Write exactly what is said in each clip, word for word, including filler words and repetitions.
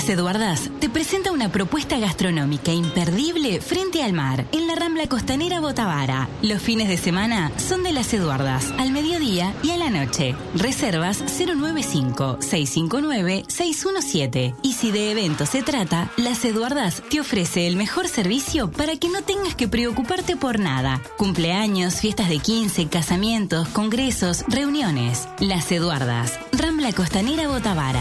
Las Eduardas te presenta una propuesta gastronómica imperdible frente al mar, en la Rambla Costanera Botavara. Los fines de semana son de Las Eduardas, al mediodía y a la noche. Reservas cero nueve cinco, seis cinco nueve, seis uno siete. Y si de eventos se trata, Las Eduardas te ofrece el mejor servicio para que no tengas que preocuparte por nada. Cumpleaños, fiestas de quince, casamientos, congresos, reuniones. Las Eduardas, Rambla Costanera Botavara.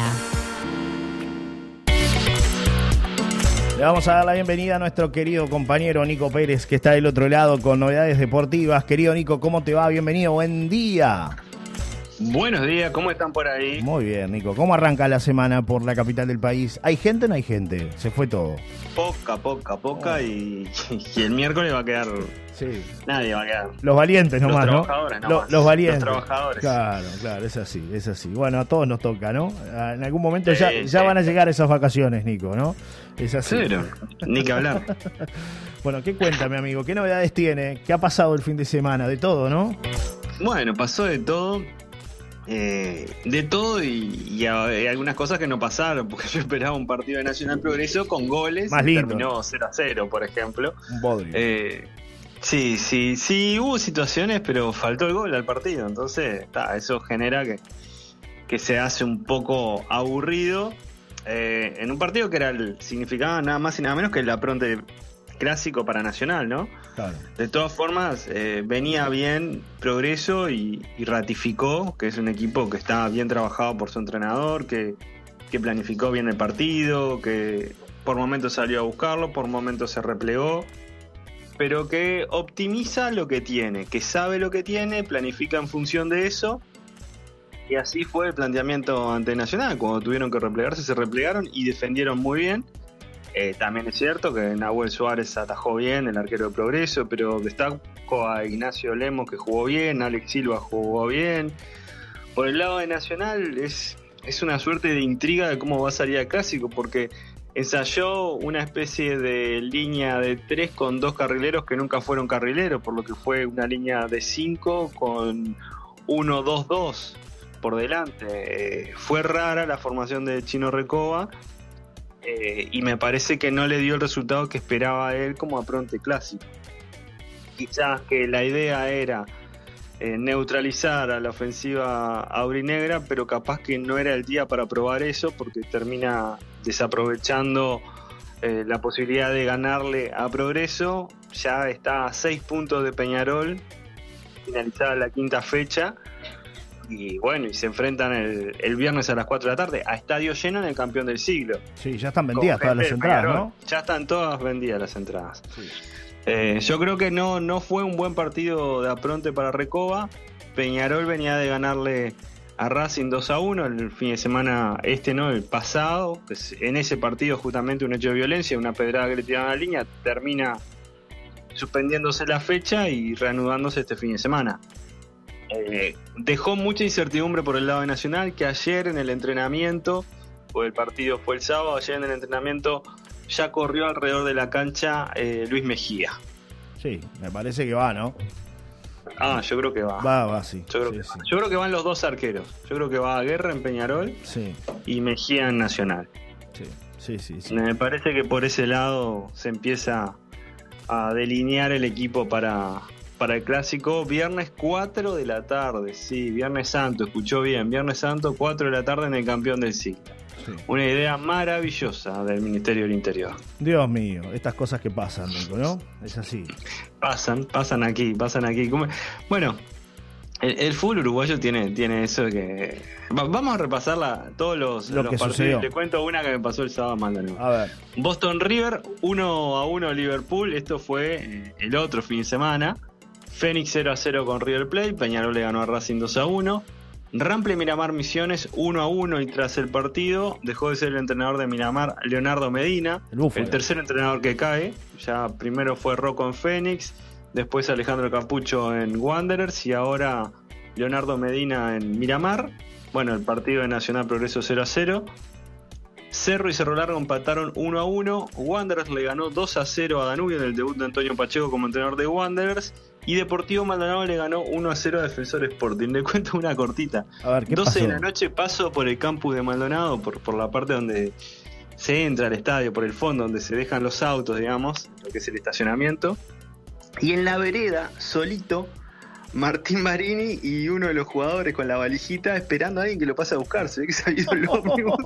Le vamos a dar la bienvenida a nuestro querido compañero Nico Pérez, que está del otro lado con novedades deportivas. Querido Nico, ¿cómo te va? Bienvenido, buen día. Buenos días, ¿cómo están por ahí? Muy bien, Nico. ¿Cómo arranca la semana por la capital del país? ¿Hay gente o no hay gente? Se fue todo. Poca, poca, poca oh. y, y el miércoles va a quedar... Sí. Nadie va a quedar. Los valientes nomás, los ¿no? Trabajadores, nomás. Los, los valientes. Los trabajadores. Claro, claro, es así, es así. Bueno, a todos nos toca, ¿no? En algún momento sí, ya, sí. ya van a llegar esas vacaciones, Nico, ¿no? Es así. Cero, ni que hablar. Bueno, ¿qué cuenta, mi amigo? ¿Qué novedades tiene? ¿Qué ha pasado el fin de semana? De todo, ¿no? Bueno, pasó de todo. Eh, de todo y, y, a, y algunas cosas que no pasaron, porque yo esperaba un partido de Nacional Progreso con goles. Más lindo. Terminó cero a cero, por ejemplo. Un bodrio. Eh, sí, sí, sí, hubo situaciones, pero faltó el gol al partido. Entonces, ta, eso genera que, que se hace un poco aburrido. Eh, en un partido que era el, significaba nada más y nada menos que el apronte clásico para Nacional, ¿no? Claro. De todas formas, eh, venía bien Progreso y, y ratificó que es un equipo que está bien trabajado por su entrenador, que, que planificó bien el partido, que por momentos salió a buscarlo, por momentos se replegó, pero que optimiza lo que tiene, que sabe lo que tiene, planifica en función de eso. Y así fue el planteamiento ante Nacional. Cuando tuvieron que replegarse, se replegaron y defendieron muy bien. Eh, también es cierto que Nahuel Suárez atajó bien, el arquero de Progreso, pero destaco a Ignacio Lemos, que jugó bien, Alex Silva jugó bien. Por el lado de Nacional es, es una suerte de intriga de cómo va a salir el clásico, porque ensayó una especie de línea de tres con dos carrileros que nunca fueron carrileros, por lo que fue una línea de cinco con uno dos dos por delante. Eh, fue rara la formación de Chino Recoba. Eh, y me parece que no le dio el resultado que esperaba él como apronte clásico. Quizás que la idea era eh, neutralizar a la ofensiva aurinegra, pero capaz que no era el día para probar eso, porque termina desaprovechando eh, la posibilidad de ganarle a Progreso. Ya está a seis puntos de Peñarol, finalizada la quinta fecha. Y bueno, y se enfrentan el, el viernes a las cuatro de la tarde a estadio lleno en el campeón del siglo. Sí, ya están vendidas todas las entradas, ¿no? Ya están todas vendidas las entradas. Sí. Eh, yo creo que no, no fue un buen partido de apronte para Recoba. Peñarol venía de ganarle a Racing dos a uno el fin de semana este, ¿no? El pasado. Pues en ese partido justamente un hecho de violencia, una pedrada que le tiraron a la línea, termina suspendiéndose la fecha y reanudándose este fin de semana. Eh, dejó mucha incertidumbre por el lado de Nacional, que ayer en el entrenamiento, pues el partido fue el sábado, ayer en el entrenamiento ya corrió alrededor de la cancha eh, Luis Mejía. Sí, me parece que va, ¿no? Ah, yo creo que va. Va, va, sí. Yo creo, sí, que, sí. yo creo que van los dos arqueros. Yo creo que va a Guerra en Peñarol, sí, y Mejía en Nacional. Sí, sí, sí, sí. Me parece que por ese lado se empieza a delinear el equipo para... para el clásico, viernes cuatro de la tarde, sí, Viernes Santo, escuchó bien, Viernes Santo, cuatro de la tarde en el campeón del siglo. Sí. Una idea maravillosa del Ministerio del Interior. Dios mío, estas cosas que pasan, Nico, ¿no? Es así. Pasan, pasan aquí, pasan aquí. Bueno, el, el fútbol uruguayo tiene, tiene eso que... Va, vamos a repasarla todos los, Lo los que partidos. Sucedió. Te cuento una que me pasó el sábado, Maldonado. A ver. Boston River, uno a uno Liverpool, esto fue el otro fin de semana. Fénix cero a cero con River Plate, Peñarol le ganó a Racing dos a uno. Rample Miramar Misiones uno a uno, y tras el partido dejó de ser el entrenador de Miramar Leonardo Medina, el, el tercer entrenador que cae. Ya primero fue Rocco en Fénix, después Alejandro Capucho en Wanderers y ahora Leonardo Medina en Miramar. Bueno, el partido de Nacional Progreso cero a cero. Cerro y Cerro Largo empataron uno a uno. Wanderers le ganó dos a cero a Danubio en el debut de Antonio Pacheco como entrenador de Wanderers. Y Deportivo Maldonado le ganó uno a cero a Defensor Sporting. Le cuento una cortita. A ver, ¿qué doce pasó? de la noche paso por el campus de Maldonado, por, por la parte donde se entra al estadio por el fondo donde se dejan los autos, digamos, lo que es el estacionamiento, y en la vereda, solito, Martín Marini y uno de los jugadores con la valijita esperando a alguien que lo pase a buscar. Se ve que se ha ido el ómnibus.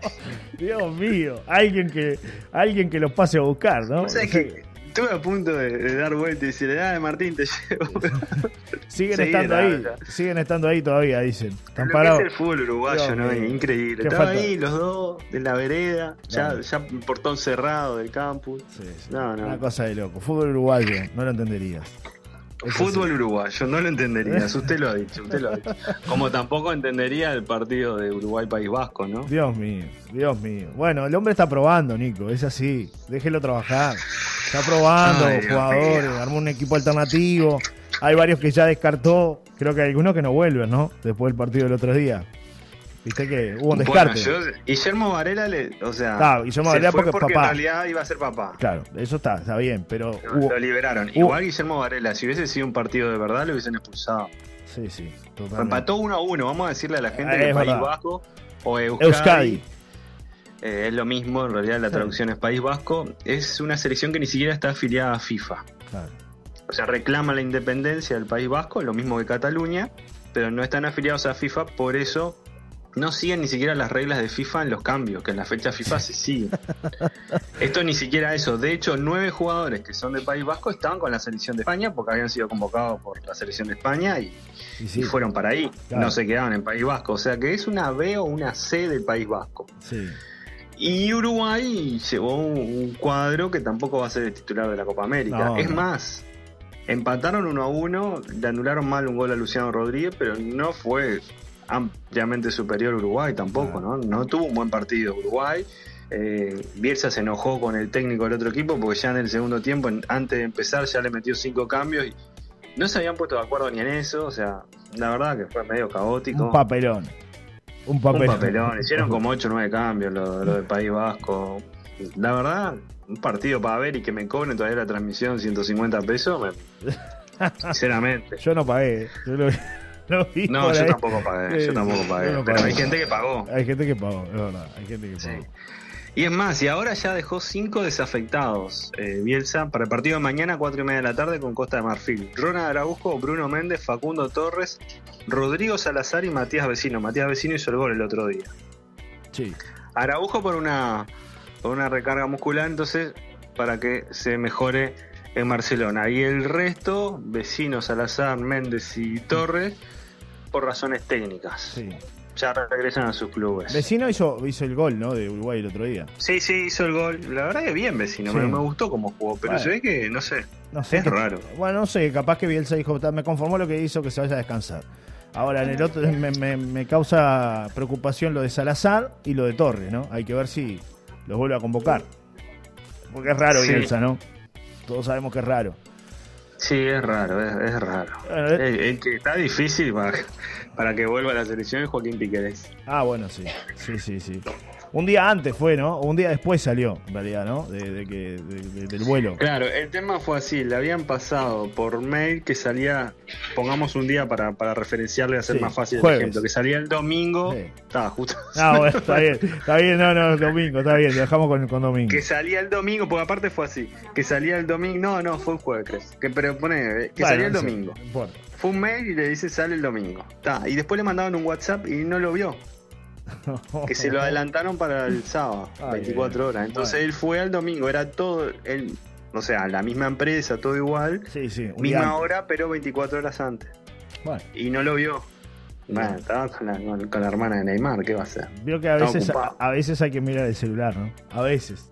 Dios mío, alguien que, alguien que los pase a buscar, ¿no? O sea, es que estuve a punto de, de dar vuelta y decirle, dale Martín, te llevo. siguen Seguí, estando ahí, nada. siguen estando ahí todavía, dicen. Están Lo parados. que es el fútbol uruguayo, Dios ¿no? mío. Increíble. Qué Estaban falta. ahí los dos, en la vereda, Claro. ya, ya portón cerrado del campus. Sí, sí. No, no. Una cosa de loco. Fútbol uruguayo, no lo entenderías. Eso Fútbol sí. uruguayo, no lo entenderías, usted lo ha dicho, usted lo ha dicho. Como tampoco entendería el partido de Uruguay-País Vasco, ¿no? Dios mío, Dios mío. Bueno, el hombre está probando, Nico, es así. Déjelo trabajar. Está probando Ay, Dios jugadores, mío. armó un equipo alternativo. Hay varios que ya descartó. Creo que hay algunos que no vuelven, ¿no? Después del partido del otro día. Viste que hubo un descarte. Bueno, yo, Guillermo Varela, le, o sea, Claro, Guillermo se Varela fue porque porque papá. en realidad iba a ser papá. Claro, eso está, está bien, pero Lo, hubo... lo liberaron. hubo- Igual Guillermo Varela, si hubiese sido un partido de verdad, lo hubiesen expulsado. Sí, sí, totalmente. Empató uno a uno. Vamos a decirle a la gente Ah, que es País verdad. Vasco o Euskadi, Euskadi. eh, es lo mismo, en realidad la Sí. traducción es País Vasco. Es una selección que ni siquiera está afiliada a FIFA. Claro. O sea, reclama la independencia del País Vasco, lo mismo que Cataluña, pero no están afiliados a FIFA, por eso no siguen ni siquiera las reglas de FIFA en los cambios, que en la fecha FIFA se siguen. Esto ni siquiera eso. De hecho, nueve jugadores que son de País Vasco estaban con la selección de España porque habían sido convocados por la selección de España y, Y sí, y fueron para ahí. Claro. No se quedaban en País Vasco. O sea que es una B o una C del País Vasco. sí. Y Uruguay llevó un, un cuadro que tampoco va a ser el titular de la Copa América. No, es no. más, empataron uno a uno, le anularon mal un gol a Luciano Rodríguez, pero no fue ampliamente superior Uruguay tampoco, ¿no? No tuvo un buen partido Uruguay. Eh, Bielsa se enojó con el técnico del otro equipo porque ya en el segundo tiempo, en- antes de empezar, ya le metió cinco cambios y no se habían puesto de acuerdo ni en eso. O sea, la verdad que fue medio caótico. Un papelón. Un Un papelón. papelón, hicieron como ocho o nueve cambios lo, lo del País Vasco. La verdad, un partido para ver y que me cobren todavía la transmisión ciento cincuenta pesos, me- sinceramente. Yo no pagué. Yo lo, lo vi No, por yo ahí. tampoco pagué, yo Sí, tampoco sí, pagué. yo no Pero pagué. hay gente que pagó. Hay gente que pagó, es verdad. Hay gente que Sí. pagó. Y es más, y ahora ya dejó cinco desafectados eh, Bielsa para el partido de mañana, cuatro y media de la tarde con Costa de Marfil. Ronald Araujo, Bruno Méndez, Facundo Torres, Rodrigo Salazar y Matías Vecino. Matías Vecino hizo el gol el otro día. Sí. Araujo por una, por una recarga muscular, entonces, para que se mejore en Barcelona. Y el resto, Vecino, Salazar, Méndez y Torres, por razones técnicas. Sí. Ya regresan a sus clubes. Vecino hizo, hizo el gol, ¿no? De Uruguay el otro día. Sí, sí, hizo el gol. La verdad que bien, Vecino. Sí. Me, me gustó cómo jugó, pero Bueno. se ve que, no sé. No sé. Es qué- raro. Bueno, no sé, capaz que Bielsa dijo, "Ta, me conformó lo que hizo, que se vaya a descansar". Ahora, en el otro me, me- me causa preocupación lo de Salazar y lo de Torres, ¿no? Hay que ver si los vuelve a convocar. Porque es raro Sí. Bielsa, ¿no? Todos sabemos que es raro. Sí, es raro, es, es raro. Bueno, eh. El, el que está difícil para, para que vuelva a la selección es Joaquín Piquerés. Ah, bueno, sí. Sí, sí, sí. Un día antes fue, ¿no? Un día después salió, en realidad, ¿no? De, de que, de- de- del vuelo. Claro, el tema fue así, le habían pasado por mail que salía, pongamos un día para, para referenciarle y hacer Sí, más fácil jueves. el ejemplo, que salía el domingo, Sí. estaba justo, Ah, bueno, está bien. Está bien, no, no, domingo, está bien. Lo dejamos con, con domingo. que salía el domingo, porque aparte fue así, que salía el domingo, no, no, fue un jueves, creo, que, pero pone, eh, que Bueno, salía el no sé, domingo, no importa. fue un mail y le dice sale el domingo, ta, y después le mandaban un WhatsApp y no lo vio, que se lo adelantaron para el sábado, Ay, veinticuatro ay, horas, entonces bueno. él fue al domingo, era todo, él, o sea, la misma empresa, todo igual, Sí, sí. un día misma antes. hora, pero veinticuatro horas antes. Bueno, Y no lo vio. Bueno, estaba con la, con, con la hermana de Neymar, ¿qué va a hacer? veo que a Estaba veces, a, ocupado. a veces hay que mirar el celular, ¿no? A veces.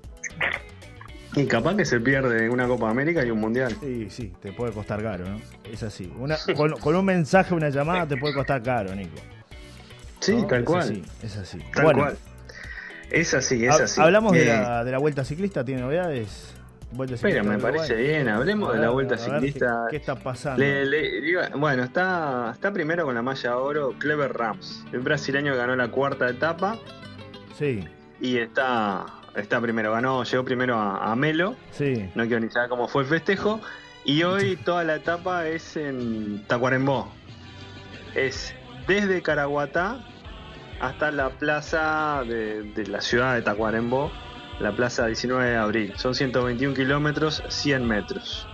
Y capaz que se pierde una Copa América y un Mundial. Sí, sí, te puede costar caro, ¿no? Es así. Una, con, con un mensaje, una llamada, te puede costar caro, Nico. Sí, ¿no? tal Es cual. así, es así. Tal Bueno, cual. Es así, es ha- así. Hablamos de, Eh, la, de la Vuelta Ciclista, ¿tiene novedades? Vuelta Pero me de parece Uruguay. bien, hablemos A de ver, la Vuelta a ver, Ciclista. ¿Qué, qué está pasando? Le- le- digo, bueno, está, está primero con la malla oro Clever Rams, el brasileño que ganó la cuarta etapa Sí, y está, está primero, ganó, llegó primero a, a Melo. sí. No quiero ni saber cómo fue el festejo. Y hoy toda la etapa es en Tacuarembó. Es desde Caraguatá hasta la plaza de, de la ciudad de Tacuarembó, la plaza diecinueve de abril. Son ciento veintiún kilómetros, cien metros.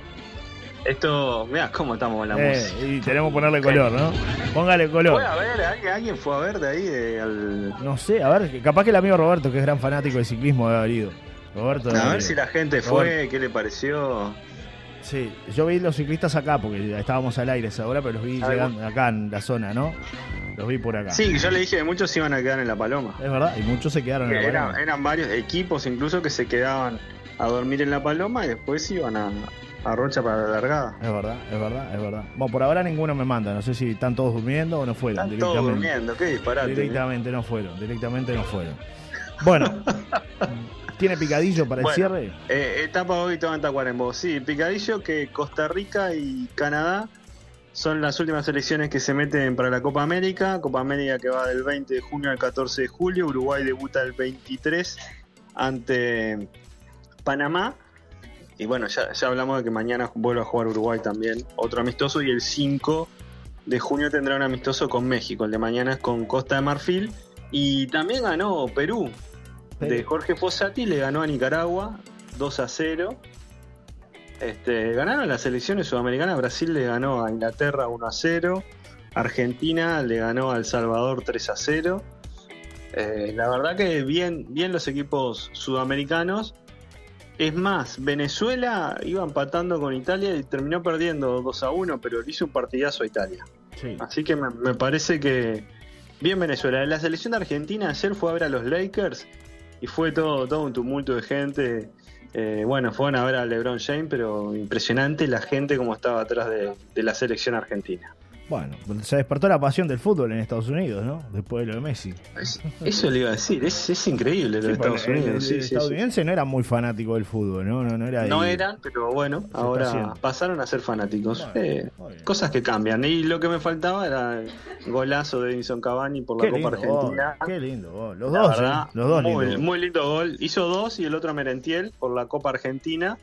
Esto, mirá cómo estamos con la eh, música. Y tenemos que ponerle color, ¿no? Póngale color. Fue a ver, ¿alguien, alguien fue a ver de ahí? De, al... No sé, a ver, capaz que el amigo Roberto, que es gran fanático de ciclismo, debe haber ido. Roberto, a ver si la gente fue, Roberto. ¿Qué le pareció? Sí, yo vi los ciclistas acá, porque estábamos al aire esa hora, pero los vi llegando acá en la zona, ¿no? Los vi por acá. Sí, yo le dije que muchos iban a quedar en La Paloma. Es verdad, y muchos se quedaron en La Era, Paloma. Eran varios equipos incluso que se quedaban a dormir en La Paloma y después iban a, a Rocha para la largada. Es verdad, es verdad, es verdad. Bueno, por ahora ninguno me manda, no sé si están todos durmiendo o no fueron. Están todos durmiendo, qué disparate. Directamente ¿eh? no fueron, directamente no fueron. Bueno, ¿tiene picadillo para bueno, el cierre? Eh, etapa hoy toda en Tacuarembó. Sí, picadillo que Costa Rica y Canadá son las últimas selecciones que se meten para la Copa América. Copa América que va del veinte de junio al catorce de julio. Uruguay debuta el veintitrés ante Panamá. Y bueno, ya, ya hablamos de que mañana vuelve a jugar Uruguay también, otro amistoso. Y el cinco de junio tendrá un amistoso con México. El de mañana es con Costa de Marfil. Y también ganó Perú. De Jorge Fossati, le ganó a Nicaragua dos a cero. Este, ganaron las selecciones sudamericanas. Brasil le ganó a Inglaterra uno a cero. Argentina le ganó a El Salvador tres a cero. Eh, la verdad que bien, bien los equipos sudamericanos. Es más, Venezuela iba empatando con Italia y terminó perdiendo dos a uno, pero le hizo un partidazo a Italia. Sí. Así que me, me parece que bien Venezuela. La selección de Argentina ayer fue a ver a los Lakers y fue todo, todo un tumulto de gente. Eh, bueno, fueron a ver a LeBron James, pero impresionante la gente como estaba atrás de, de la selección argentina. Bueno, se despertó la pasión del fútbol en Estados Unidos, ¿no? Después de lo de Messi. Es, eso le iba a decir, es, es increíble lo sí, de Estados Unidos. El, el, sí, el sí, estadounidense sí. no era muy fanático del fútbol, ¿no? No, no, era no ahí, eran, pero bueno, ahora pasaron a ser fanáticos. Bueno, eh, cosas que cambian. Y lo que me faltaba era el golazo de Edinson Cavani por la qué Copa Argentina. Gol, qué lindo gol. Los la dos, verdad, ¿eh? Los dos muy, lindo muy lindo gol. Hizo dos y el otro a Merentiel por la Copa Argentina.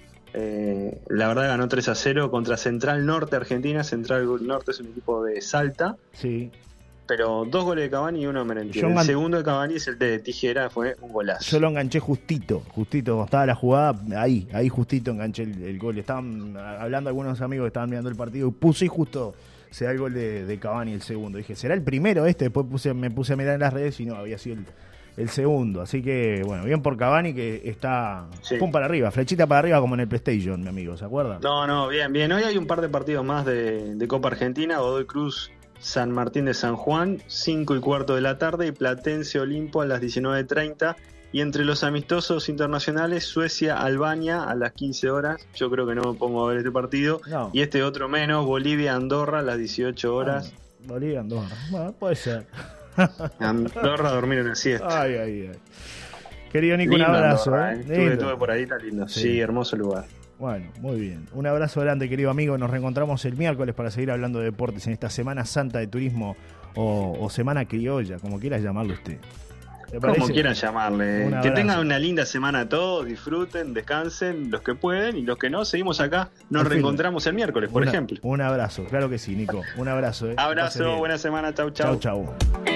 Eh, la verdad ganó tres a cero contra Central Norte Argentina. Central Norte es un equipo de Salta. Sí. Pero dos goles de Cavani y uno de Merentiel. El engan... segundo de Cavani es el de Tijera, fue un golazo. Yo lo enganché justito, justito, cuando estaba la jugada, ahí, ahí justito enganché el, el gol. Estaban hablando algunos amigos que estaban mirando el partido y puse y justo se da el gol de, de Cavani el segundo. Dije, ¿será el primero este? Después puse, me puse a mirar en las redes y no, había sido el... el segundo, así que bueno, bien por Cavani que está sí. pum para arriba, flechita para arriba como en el PlayStation, mi amigo, ¿se acuerdan? No, no, bien, bien. Hoy hay un par de partidos más de, de Copa Argentina, Godoy Cruz, San Martín de San Juan, cinco y cuarto de la tarde, y Platense Olimpo a las diecinueve treinta. Y entre los amistosos internacionales, Suecia, Albania a las quince horas. Yo creo que no me pongo a ver este partido. No. Y este otro menos, Bolivia, Andorra a las dieciocho horas. Ah, Bolivia, Andorra. Bueno, puede ser. Andorra a dormir en la siesta. Ay, ay, ay. Querido Nico, lindo un abrazo. Andorra, ¿eh? Estuve, estuve por ahí, está lindo. Sí. sí, hermoso lugar. Bueno, muy bien. Un abrazo grande, querido amigo. Nos reencontramos el miércoles para seguir hablando de deportes en esta Semana Santa de Turismo o, o Semana Criolla, como quieras llamarlo usted. Como quieran llamarle. Que tengan una linda semana todos, disfruten, descansen, los que pueden, y los que no, seguimos acá. Nos al reencontramos fin. el miércoles, por una, ejemplo. Un abrazo, claro que sí, Nico. Un abrazo. ¿eh? Abrazo, buena semana, chau, chau. Chau, chau.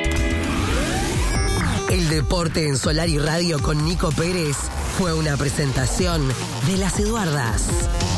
El deporte en Solar y Radio con Nico Pérez fue una presentación de Las Eduardas.